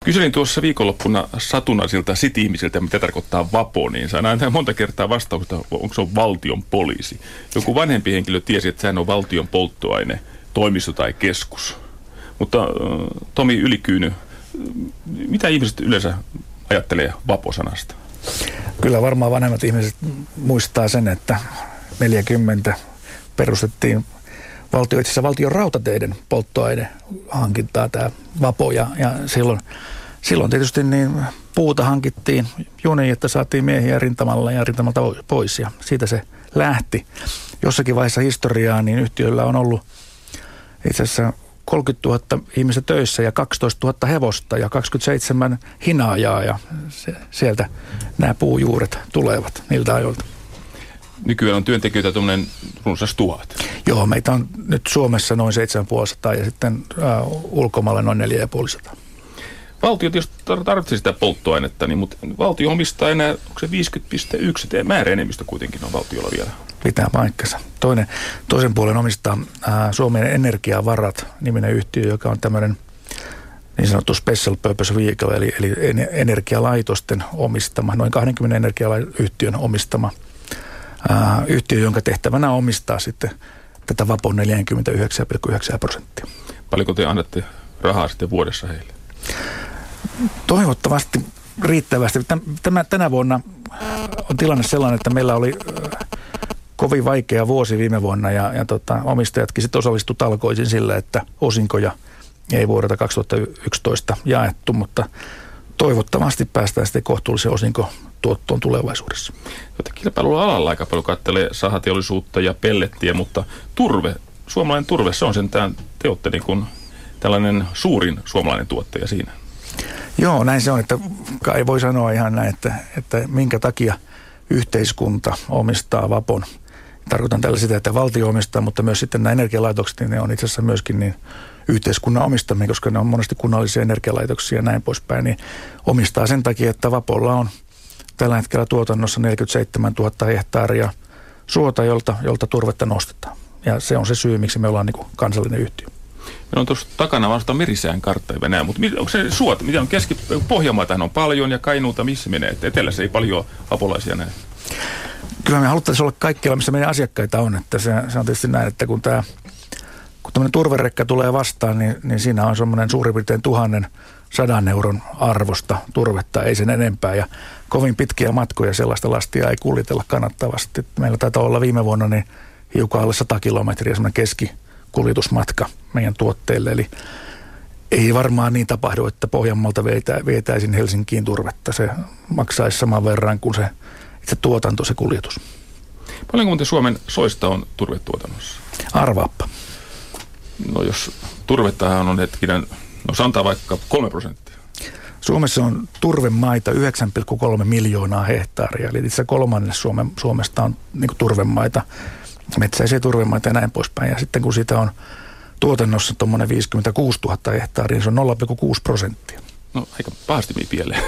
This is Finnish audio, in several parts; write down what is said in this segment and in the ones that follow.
Kyselin tuossa viikonloppuna satunnaisilta city-ihmisiltä, mitä tarkoittaa vapo, niin sain aina monta kertaa vastausta, onko se on valtion poliisi. Joku vanhempi henkilö tiesi, että sehän on valtion polttoaine, toimisto tai keskus. Mutta Tomi Ylikyyny, mitä ihmiset yleensä ajattelee vapo-sanasta? Kyllä varmaan vanhemmat ihmiset muistaa sen, että 40 perustettiin itse asiassa valtion rautateiden polttoainehankintaa tämä vapo ja silloin tietysti niin puuta hankittiin juniin, että saatiin miehiä rintamalla ja rintamalta pois ja siitä se lähti. Jossakin vaiheessa historiaa niin yhtiöllä on ollut itse asiassa 30 000 ihmistä töissä ja 12 000 hevosta ja 27 hinaajaa ja sieltä nämä puujuuret tulevat niiltä ajoilta. Nykyään on työntekijöitä tuommoinen runsas 1000. Joo, meitä on nyt Suomessa noin 750 ja sitten ulkomailla noin 450. Valtio tietysti tarvitsee sitä polttoainetta, mutta valtio omistaa enää, onko se 50,1, määräenemmistö kuitenkin on valtiolla vielä. Pitää paikkansa. Toisen puolen omistaa Suomen Energiavarat -niminen yhtiö, joka on tämmöinen niin sanottu special purpose vehicle, eli energialaitosten omistama, noin 20 energiayhtiön omistama yhtiö, jonka tehtävänä omistaa sitten tätä Vapon 49,9%. Paljonko te annatte rahaa sitten vuodessa heille? Toivottavasti riittävästi. Tänä vuonna on tilanne sellainen, että meillä oli kovin vaikea vuosi viime vuonna ja omistajatkin sitten osallistu talkoisiin sillä, että osinkoja ei vuodelta 2011 jaettu, mutta toivottavasti päästään sitten kohtuullisen osinkotuottoon tulevaisuudessa. Kilpailulla alalla aika paljon katselee sahateollisuutta ja pellettiä, mutta suomalainen turve, se on sentään, te olette niin kuin tällainen suurin suomalainen tuottaja siinä. Joo, näin se on, että kai voi sanoa ihan näin, että minkä takia yhteiskunta omistaa Vapon. Tarkoitan tällä sitä, että valtio omistaa, mutta myös sitten nämä energialaitokset, niin ne on itse asiassa myöskin niin yhteiskunnan omistamia, koska ne on monesti kunnallisia energialaitoksia ja näin poispäin, niin omistaa sen takia, että Vapolla on tällä hetkellä tuotannossa 47 000 hehtaaria suota, jolta turvetta nostetaan. Ja se on se syy, miksi me ollaan niin kuin kansallinen yhtiö. Meillä on tuossa takana vasta merisään kartta ei Venäjä, mutta onko se suot, mitä on Pohjanmaatahan on paljon ja Kainuuta missä menee, että etelässä ei paljon vapolaisia näe? Kyllä me haluttaisiin olla kaikkialla, missä meidän asiakkaita on, että se on tietysti näin, että kun tämmöinen turverekka tulee vastaan, niin siinä on semmoinen suurin piirtein 1,100 euron arvosta turvetta, ei sen enempää ja kovin pitkiä matkoja sellaista lastia ei kuljetella kannattavasti. Meillä taitaa olla viime vuonna niin hiukan alle 100 kilometriä semmoinen keskikuljetusmatka meidän tuotteille, eli ei varmaan niin tapahdu, että Pohjanmaalta vietäisiin Helsinkiin turvetta. Se maksaisi saman verran kuin se itse tuotanto, se kuljetus. Paljonko muuten Suomen soista on turvetuotannossa? Arvaappa. No jos turvettahan on hetkinen, sanotaan vaikka 3%. Suomessa on turvemaita 9,3 miljoonaa hehtaaria, eli itse kolmannes Suomesta on niin kuin turvemaita, metsäisiä turvemaita ja näin poispäin. Ja sitten kun siitä on tuotannossa tuommoinen 56 000 hehtaaria, niin se on 0,6%. No aika pahasti pieleen.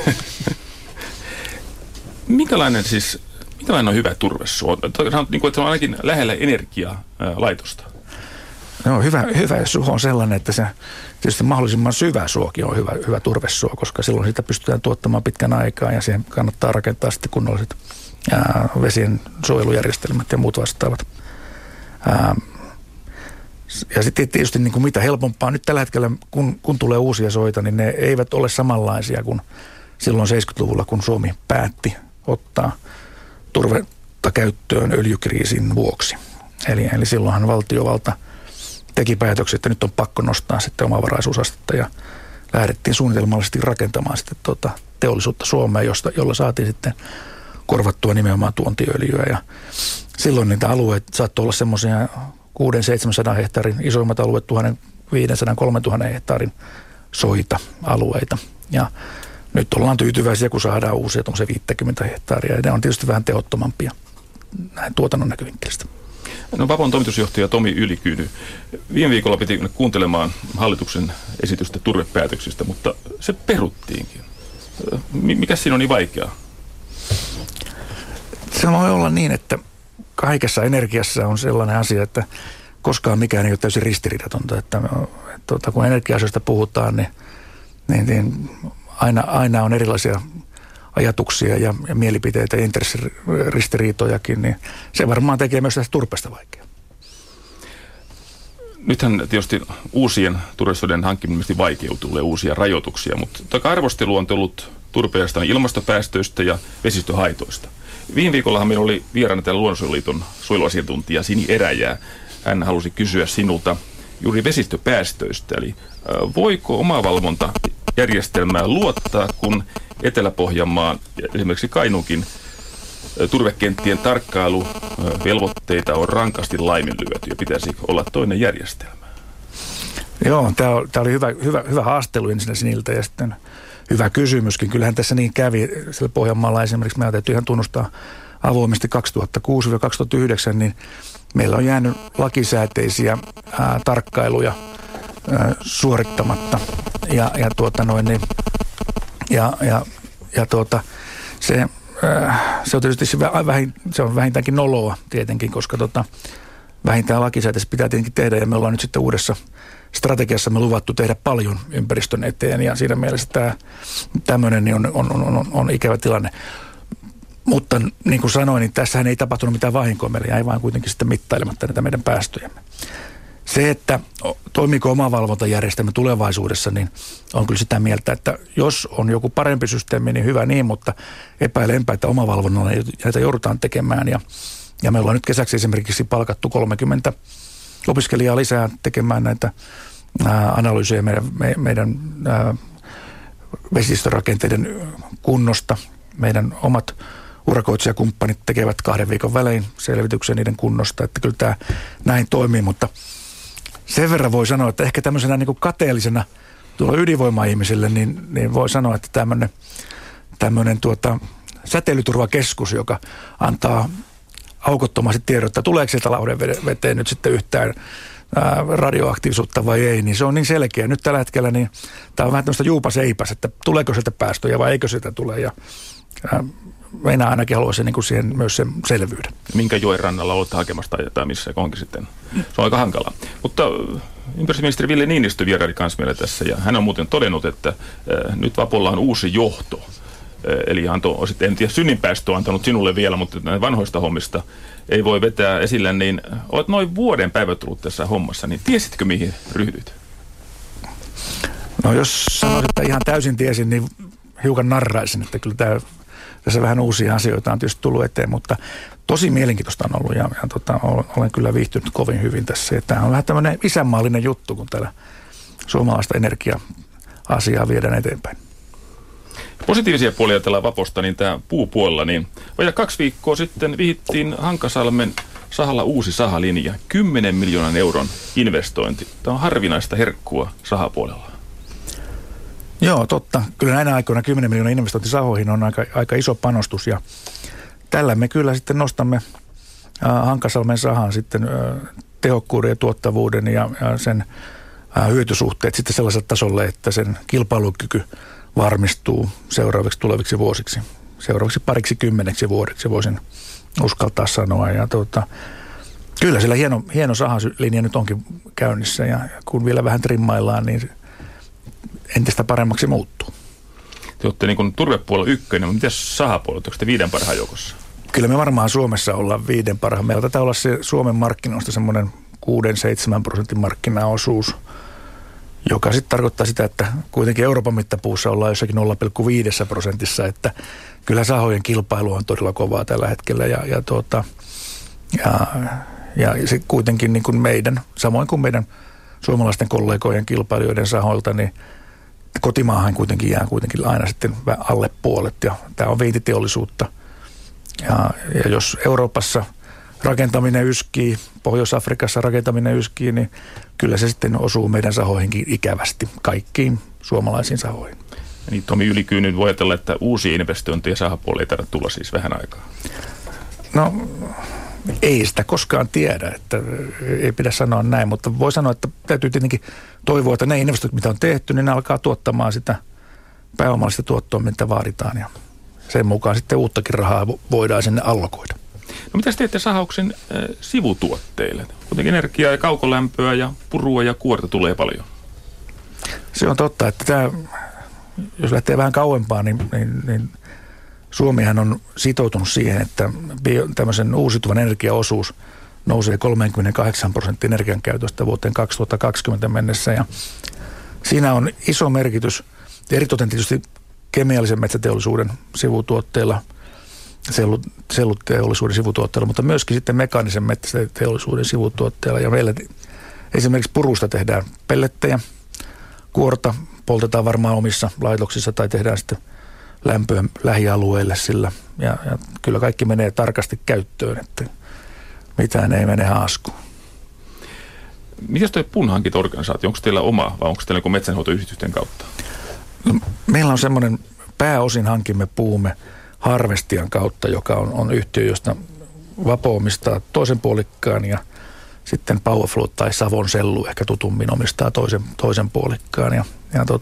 Minkälainen on hyvä turvesuo? Niin kuin, että se on ainakin lähellä energialaitosta. No, hyvä suo on sellainen, että se tietysti mahdollisimman syvä suokin on hyvä turvesuo, koska silloin sitä pystytään tuottamaan pitkän aikaa ja siihen kannattaa rakentaa sitten kunnolliset vesien suojelujärjestelmät ja muut vastaavat. Ja sitten tietysti niin kuin mitä helpompaa nyt tällä hetkellä, kun tulee uusia soita, niin ne eivät ole samanlaisia kuin silloin 70-luvulla, kun Suomi päätti ottaa turvetta käyttöön öljykriisin vuoksi. Eli silloinhan valtiovalta teki päätöksen, että nyt on pakko nostaa sitten omavaraisuusastetta ja lähdettiin suunnitelmallisesti rakentamaan sitten teollisuutta Suomeen, jolla saatiin sitten korvattua nimenomaan tuontiöljyä. Ja silloin niitä alueet saattoi olla semmoisia 600-700 hehtaarin isoimmat alueet, 1,500-3,000 hehtaarin soita alueita. Ja nyt ollaan tyytyväisiä, kun saadaan uusia 50 hehtaaria. Ja ne on tietysti vähän tehottomampia näin tuotannon näkövinkkelistä. No, Vapon toimitusjohtaja Tomi Ylikyyny. Viime viikolla piti kuuntelemaan hallituksen esitystä turvepäätöksistä, mutta se peruttiinkin. Mikäs siinä on niin vaikeaa? Se voi olla niin, että kaikessa energiassa on sellainen asia, että koskaan mikään ei ole täysin ristiriidatonta. Että kun energia-asioista puhutaan, niin aina on erilaisia ajatuksia ja mielipiteitä ja intressiristiriitojakin, niin se varmaan tekee myös tästä turpeesta vaikeaa. Nythän tietysti uusien turvesoiden hankkiminen vaikeutuu, tulee uusia rajoituksia, mutta arvostelu on tullut turpeesta ilmastopäästöistä ja vesistöhaitoista. Viime viikollahan meillä oli vieraana täällä Luonnonsuojeluliiton suojeluasiantuntija Sini Eräjää. Hän halusi kysyä sinulta juuri vesistöpäästöistä, eli voiko omavalvontajärjestelmää luottaa, kun Etelä-Pohjanmaan ja esimerkiksi Kainuunkin turvekenttien tarkkailuvelvoitteita on rankasti laiminlyöty ja pitäisi olla toinen järjestelmä? Joo, tämä oli hyvä haastelu ensin Siniltä ja sitten hyvä kysymyskin. Kyllähän tässä niin kävi. Sillä Pohjanmaalla esimerkiksi meillä täytyy ihan tunnustaa avoimesti 2006-2009, niin meillä on jäänyt lakisääteisiä tarkkailuja suorittamatta. Se on tietysti se on vähintäänkin noloa tietenkin, koska vähintään lakisääteisesti pitää tietenkin tehdä, ja me ollaan nyt sitten uudessa strategiassa me luvattu tehdä paljon ympäristön eteen, ja siinä mielessä tämmöinen niin on ikävä tilanne. Mutta niin kuin sanoin, niin tässähän ei tapahtunut mitään vahinkoa, meillä jäi vaan kuitenkin sitten mittailematta näitä meidän päästöjämme. Se, että toimiiko omavalvontajärjestelmä tulevaisuudessa, niin on kyllä sitä mieltä, että jos on joku parempi systeemi, niin hyvä niin, mutta epäilenpä, että omavalvonnalla näitä joudutaan tekemään. Ja me ollaan nyt kesäksi esimerkiksi palkattu 30 opiskelijaa lisää tekemään näitä analyysejä meidän vesistörakenteiden kunnosta. Meidän omat urakoitsijakumppanit tekevät 2 viikon välein selvityksen niiden kunnosta, että kyllä tämä näin toimii, mutta sen verran voi sanoa, että ehkä tämmöisenä niin kuin kateellisena tuolla ydinvoima-ihmisille, niin voi sanoa, että tämmöinen säteilyturvakeskus, joka antaa aukottomasti tiedottaa, tuleeko sieltä lauhden veteen nyt sitten yhtään radioaktiivisuutta vai ei, niin se on niin selkeä. Nyt tällä hetkellä niin tämä on vähän tämmöistä juupas-eipäs, että tuleeko sieltä päästöjä vai eikö sieltä tule, ja minä ainakin haluaisin niin kuin siihen myös sen selvyyden. Minkä joen rannalla olette hakemassa tai missä onkin sitten? Se on aika hankalaa. Mutta ympäristöministeri Ville Niinistö vieraili kanssa meillä tässä, ja hän on muuten todennut, että nyt Vapolla on uusi johto. Eli en tiedä, synninpäästö on antanut sinulle vielä, mutta näin vanhoista hommista ei voi vetää esille, niin olet noin vuoden päivät tullut tässä hommassa, niin tiesitkö mihin ryhdyt? No jos sanoisin, että ihan täysin tiesin, niin hiukan narraisin, että kyllä tässä vähän uusia asioita on tietysti tullut eteen, mutta tosi mielenkiintoista on ollut ja olen kyllä viihtynyt kovin hyvin tässä. Ja tämä on vähän tämmöinen isänmaallinen juttu, kun täällä suomalaista energia-asiaa viedään eteenpäin. Positiivisia puolia tällä Vaposta, niin tämä puupuolella, niin vajaa 2 viikkoa sitten vihittiin Hankasalmen sahalla uusi sahalinja, 10 miljoonan euron investointi. Tämä on harvinaista herkkua sahapuolella. Joo, totta. Kyllä näinä aikoina 10 miljoonan investointi sahoihin on aika iso panostus, ja tällä me kyllä sitten nostamme Hankasalmen sahan sitten tehokkuuden ja tuottavuuden ja sen hyötysuhteet sitten sellaiselle tasolle, että sen kilpailukyky varmistuu seuraaviksi tuleviksi vuosiksi. Seuraavaksi 20 vuodeksi voisin uskaltaa sanoa. Ja kyllä siellä hieno sahalinja nyt onkin käynnissä, ja kun vielä vähän trimmaillaan, niin entistä paremmaksi muuttuu. Te olette niin kuin turvepuolella ykkönen, mutta miten sahapuolella? Onko te 5 parhaan joukossa? Kyllä me varmaan Suomessa ollaan 5 parhaan. Meillä taitaa olla se Suomen markkinoista semmoinen 6-7% markkinaosuus, joka sitten tarkoittaa sitä, että kuitenkin Euroopan mittapuussa ollaan jossakin 0,5%, että kyllä sahojen kilpailu on todella kovaa tällä hetkellä, ja se kuitenkin niin kuin meidän, samoin kuin meidän suomalaisten kollegojen kilpailijoiden sahoilta, niin kotimaahan kuitenkin jää aina sitten alle puolet, ja tämä on vientiteollisuutta. Ja jos Euroopassa rakentaminen yskii, Pohjois-Afrikassa rakentaminen yskii, niin kyllä se sitten osuu meidän sahoihinkin ikävästi, kaikkiin suomalaisiin sahoihin. Niin Tomi Ylikyyn voi ajatella, että uusia investointeja sahapuolella ei tarvitse tulla siis vähän aikaa. No ei sitä koskaan tiedä, että ei pidä sanoa näin, mutta voi sanoa, että täytyy tietenkin toivoa, että ne investoinnit, mitä on tehty, niin ne alkaa tuottamaan sitä pääomallista tuottoa, mitä vaaditaan, ja sen mukaan sitten uuttakin rahaa voidaan sinne allokoida. No mitä teette sahauksen sivutuotteille? Kuitenkin energiaa ja kaukolämpöä ja purua ja kuorta tulee paljon. Se on totta, että tämä jos lähtee vähän kauempaa, niin Suomihan on sitoutunut siihen, että tämmöisen uusiutuvan energiaosuus nousee 38% energian käytöstä vuoteen 2020 mennessä. Ja siinä on iso merkitys, eritoten tietysti kemiallisen metsäteollisuuden sivutuotteilla, selluteollisuuden sivutuotteilla, mutta myöskin sitten mekaanisen metsäteollisuuden sivutuotteilla. Ja meillä esimerkiksi purusta tehdään pellettejä, kuorta poltetaan varmaan omissa laitoksissa tai tehdään sitten lämpöä lähialueille sillä. Ja kyllä kaikki menee tarkasti käyttöön, että mitään ei mene haaskuun. Mitäs tuo puunhankintaorganisaatio, onko teillä oma vai onko teillä joku metsänhoitoyhdistysten kautta? No, meillä on semmoinen, pääosin hankimme puumme Harvestian kautta, joka on yhtiö, josta Vapo omistaa toisen puolikkaan ja sitten Powerflow tai Savon Sellu ehkä tutummin omistaa toisen puolikkaan. Ja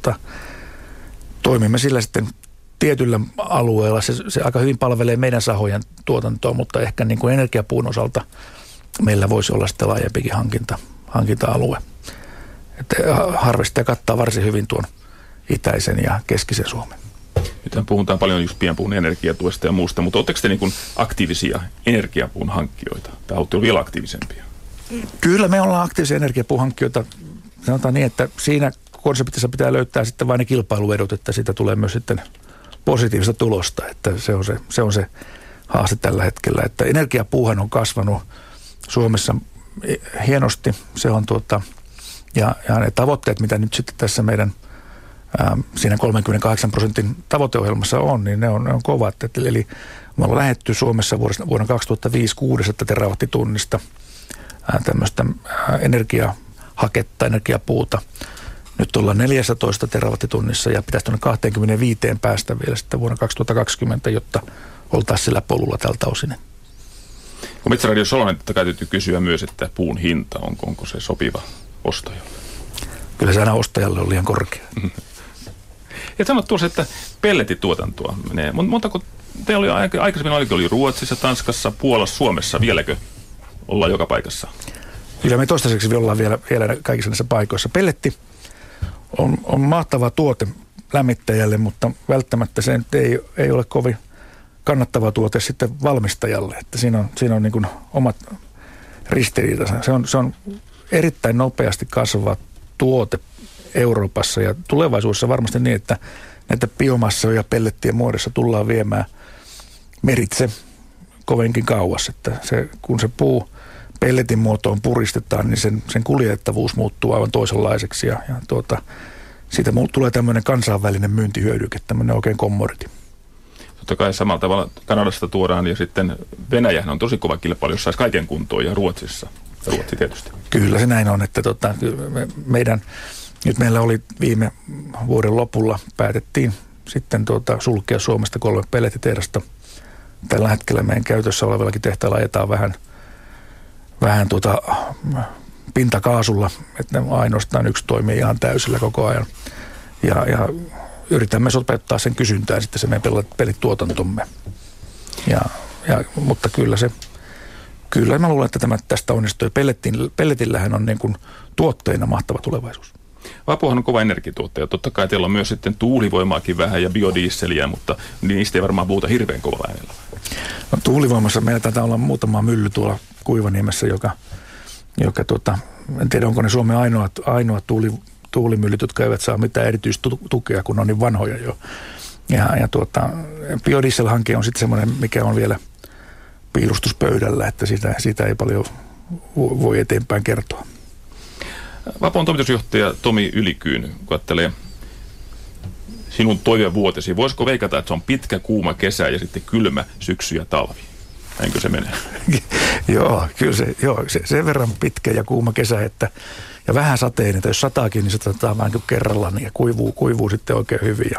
toimimme sillä sitten tietyllä alueella. Se aika hyvin palvelee meidän sahojen tuotantoa, mutta ehkä niin kuin energiapuun osalta meillä voisi olla sitten laajempikin hankinta-alue. Että Harvestia kattaa varsin hyvin tuon itäisen ja keskisen Suomen. Nyt puhutaan paljon just pienpuun energiatuesta ja muusta, mutta oletteko te niin kuin aktiivisia energiapuun hankkijoita? Tai olette vielä aktiivisempia? Kyllä me ollaan aktiivisia energiapuun hankkijoita. Sanotaan niin, että siinä konseptissa pitää löytää sitten vain ne kilpailuedut, että siitä tulee myös sitten positiivista tulosta. Että se on se haaste tällä hetkellä. Että energiapuuhan on kasvanut Suomessa hienosti. Se on ja ne tavoitteet, mitä nyt sitten tässä meidän siinä 38% tavoiteohjelmassa on, niin ne on kovat. Eli me ollaan lähdetty Suomessa vuonna 2005 6 terawattitunnista tämmöistä energiahaketta, energiapuuta. Nyt ollaan 14 terawattitunnissa ja pitäisi tuonne 25 päästä vielä sitten vuonna 2020, jotta oltaisiin sillä polulla tältä osin. Kun Metsäradio Salonen täytyy kysyä myös, että puun hinta, onko se sopiva ostajalle? Kyllä se aina ostajalle on liian korkea. Ja sanot tuossa, että pelletituotantoa menee. Montako te oli aikaisemmin oli Ruotsissa, Tanskassa, Puolassa, Suomessa, vieläkö ollaan joka paikassa? Kyllä me toistaiseksi ollaan vielä kaikissa näissä paikoissa. Pelletti on mahtava tuote lämmittäjälle, mutta välttämättä se ei ole kovin kannattava tuote sitten valmistajalle. Että siinä on niin kuin omat ristiriitansa. Se on erittäin nopeasti kasvava tuote Euroopassa ja tulevaisuudessa varmasti niin, että näitä biomassoja pellettien muodossa tullaan viemään meritse kovinkin kauas. Että kun se puu pelletin muotoon puristetaan, niin sen kuljettavuus muuttuu aivan toisenlaiseksi ja siitä tulee tämmöinen kansainvälinen myyntihyödyke, tämmöinen oikein commodity. Totta kai samalla tavalla Kanadasta tuodaan ja sitten Venäjähän on tosi kova kilpailu, jos saisi kaiken kuntoon ja Ruotsissa. Ja Ruotsi tietysti. Kyllä se näin on, että nyt meillä oli viime vuoden lopulla päätettiin sitten sulkea Suomesta 3 pellettitehdasta. Tällä hetkellä meidän käytössä olevallakin tehtaalla ajetaan vähän pintakaasulla, että ainoastaan yksi toimii ihan täysillä koko ajan. Ja yritämme sopeuttaa sen kysyntään sitten se meidän pellettituotantomme. Mutta kyllä mä luulen, että tästä onnistuu. Pelletillähän on niin kuin tuotteena mahtava tulevaisuus. Vapohan on kova energiatuottaja. Totta kai teillä on myös sitten tuulivoimaakin vähän ja biodieseliä, mutta niistä ei varmaan puhuta hirveän kovalla äänellä. No, tuulivoimassa meillä taitaa olla muutama mylly tuolla Kuivaniemessä, joka en tiedä onko ne Suomen ainoat tuulimyllyt, jotka eivät saa mitään erityistukea, kun on niin vanhoja jo. Biodiesel-hanke on sitten semmoinen, mikä on vielä piirustuspöydällä, että siitä ei paljon voi eteenpäin kertoa. Vapon toimitusjohtaja Tomi Ylikyyn, kun ajattelee sinun toivevuotesi, voisiko veikata, että se on pitkä, kuuma kesä ja sitten kylmä syksy ja talvi? Näinkö se menee? Joo, kyllä se sen verran pitkä ja kuuma kesä, ja vähän sateinen, että jos sataakin, niin se sataa vähän kuin kerrallaan ja kuivuu sitten oikein hyvin.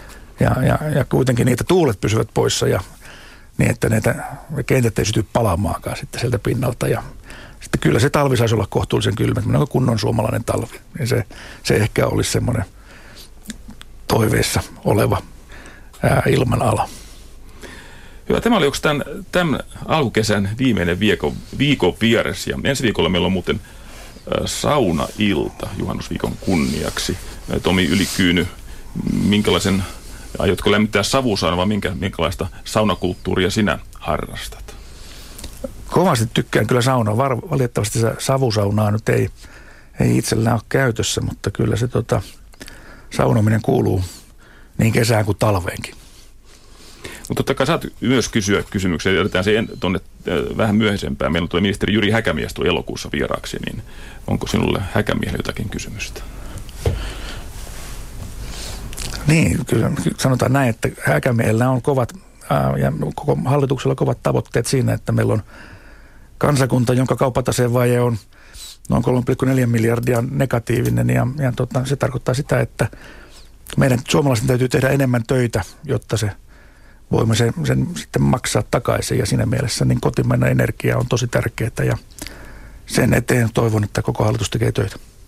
Ja kuitenkin niitä tuulet pysyvät poissa ja niin, että ne kentät ei syty palamaankaan sitten sieltä pinnalta. Ja sitten kyllä se talvi saisi olla kohtuullisen kylmä, kunnon suomalainen talvi. Niin se ehkä olisi semmoinen toiveessa oleva ilmanala. Hyvä, tämä oli yksi tämän alkukesän viimeinen viikon vieres ja ensi viikolla meillä on muuten saunailta juhannusviikon kunniaksi. Tomi Ylikyyny aiotko lämmittää savusauna vai minkälaista saunakulttuuria sinä harrastat? Kovasti tykkään kyllä saunaa. Valitettavasti se savusaunaa nyt ei itsellään ole käytössä, mutta kyllä se saunominen kuuluu niin kesään kuin talveenkin. Mutta totta kai saat myös kysyä kysymyksiä. Jätetään se tuonne vähän myöhäisempään. Meillä on ministeri Jyri Häkämies tuli elokuussa vieraaksi, niin onko sinulle Häkämiehelle jotakin kysymystä? Niin, kyllä sanotaan näin, että Häkämiehellä on kovat ja koko hallituksella kovat tavoitteet siinä, että meillä on kansakunta, jonka kauppataseen vaje on noin 3,4 miljardia negatiivinen ja se tarkoittaa sitä, että meidän suomalaisten täytyy tehdä enemmän töitä, jotta voimme sen sitten maksaa takaisin ja siinä mielessä niin kotimainen energia on tosi tärkeää ja sen eteen toivon, että koko hallitus tekee töitä.